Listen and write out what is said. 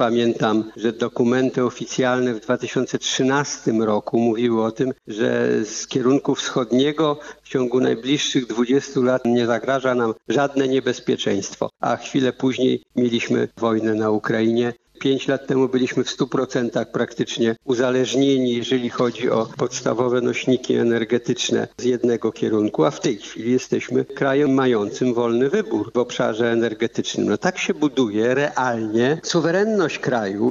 Pamiętam, że dokumenty oficjalne w 2013 roku mówiły o tym, że z kierunku wschodniego w ciągu najbliższych 20 lat nie zagraża nam żadne niebezpieczeństwo, a chwilę później mieliśmy wojnę na Ukrainie. 5 lat temu byliśmy w 100% praktycznie uzależnieni, jeżeli chodzi o podstawowe nośniki energetyczne z jednego kierunku, a w tej chwili jesteśmy krajem mającym wolny wybór w obszarze energetycznym. No tak się buduje realnie suwerenność kraju